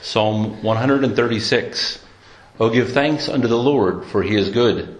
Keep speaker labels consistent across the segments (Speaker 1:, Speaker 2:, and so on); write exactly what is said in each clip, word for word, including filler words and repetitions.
Speaker 1: Psalm one thirty-six. O give thanks unto the Lord, for he is good.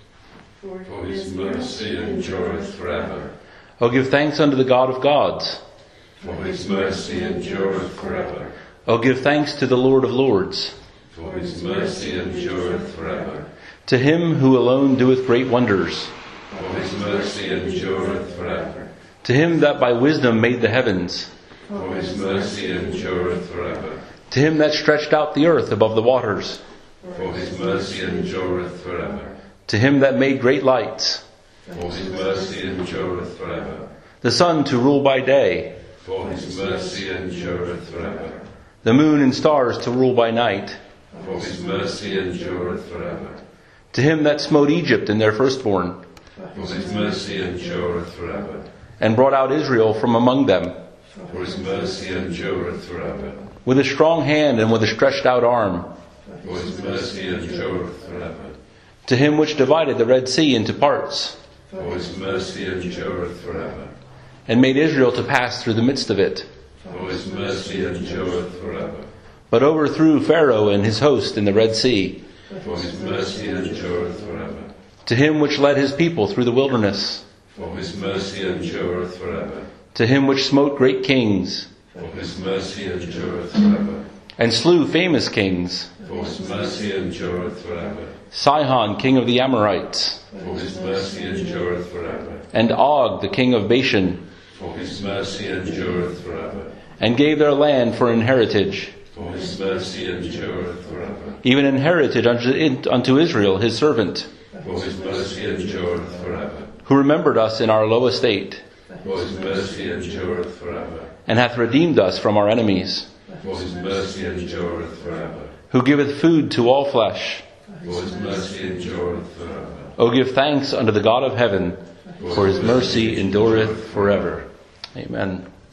Speaker 2: For his mercy endureth forever.
Speaker 1: O give thanks unto the God of gods.
Speaker 2: For his mercy endureth forever.
Speaker 1: O give thanks to the Lord of lords.
Speaker 2: For his mercy endureth forever.
Speaker 1: To him who alone doeth great wonders.
Speaker 2: For his mercy endureth forever.
Speaker 1: To him that by wisdom made the heavens.
Speaker 2: For his mercy endureth forever.
Speaker 1: To him that stretched out the earth above the waters.
Speaker 2: For his mercy endureth forever.
Speaker 1: To him that made great lights.
Speaker 2: For his mercy endureth forever.
Speaker 1: The sun to rule by day.
Speaker 2: For his mercy endureth forever.
Speaker 1: The moon and stars to rule by night.
Speaker 2: For his mercy endureth forever.
Speaker 1: To him that smote Egypt in their firstborn.
Speaker 2: For his mercy endureth forever.
Speaker 1: And brought out Israel from among them.
Speaker 2: For his mercy endureth forever.
Speaker 1: With a strong hand and with a stretched out arm.
Speaker 2: For his mercy endureth forever.
Speaker 1: To him which divided the Red Sea into parts.
Speaker 2: For his mercy endureth forever.
Speaker 1: And made Israel to pass through the midst of it.
Speaker 2: For his mercy endureth forever.
Speaker 1: But overthrew Pharaoh and his host in the Red Sea.
Speaker 2: For his mercy endureth forever.
Speaker 1: To him which led his people through the wilderness.
Speaker 2: For his mercy endureth forever.
Speaker 1: To him which smote great kings.
Speaker 2: For his mercy endureth forever.
Speaker 1: And slew famous kings.
Speaker 2: For his mercy endureth forever.
Speaker 1: Sihon, king of the Amorites.
Speaker 2: For his mercy endureth forever.
Speaker 1: And Og, the king of Bashan.
Speaker 2: For his mercy endureth forever.
Speaker 1: And gave their land for an heritage.
Speaker 2: For his mercy endureth forever.
Speaker 1: Even an heritage unto, unto Israel, his servant.
Speaker 2: For his mercy endureth forever.
Speaker 1: Who remembered us in our low estate.
Speaker 2: For his mercy endureth forever.
Speaker 1: And hath redeemed us from our enemies.
Speaker 2: For his mercy endureth forever.
Speaker 1: Who giveth food to all flesh.
Speaker 2: For his mercy endureth forever.
Speaker 1: O give thanks unto the God of heaven, for his mercy endureth forever. Amen.